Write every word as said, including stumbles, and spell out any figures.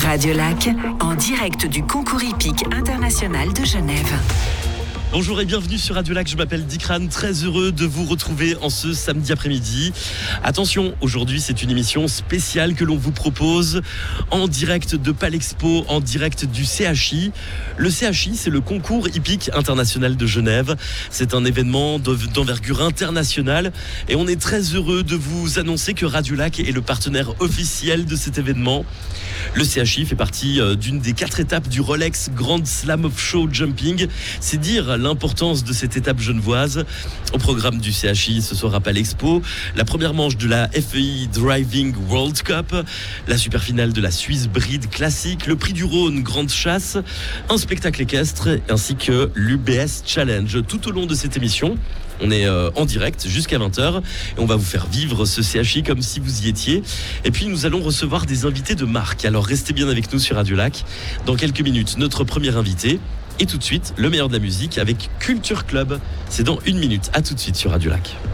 Radio Lac, en direct du concours hippique international de Genève. Bonjour et bienvenue sur Radio Lac, je m'appelle Dikran, très heureux de vous retrouver en ce samedi après-midi. Attention, aujourd'hui c'est une émission spéciale que l'on vous propose en direct de Palexpo, en direct du C H I. Le C H I, c'est le concours hippique international de Genève. C'est un événement d'envergure internationale et on est très heureux de vous annoncer que Radio Lac est le partenaire officiel de cet événement. Le C H I fait partie d'une des quatre étapes du Rolex Grand Slam of Show Jumping. C'est dire l'importance de cette étape genevoise. Au programme du C H I ce soir à Palexpo, la première manche de la F E I Driving World Cup, la super finale de la Swiss Breed Classic, le prix du Rhône Grande Chasse, un spectacle équestre ainsi que l'U B S Challenge. Tout au long de cette émission, on est euh, en direct jusqu'à vingt heures et on va vous faire vivre ce C H I comme si vous y étiez. Et puis nous allons recevoir des invités de marque. Alors restez bien avec nous sur Radio Lac. Dans quelques minutes, notre premier invité. Et tout de suite, le meilleur de la musique avec Culture Club. C'est dans une minute. À tout de suite sur Radio Lac.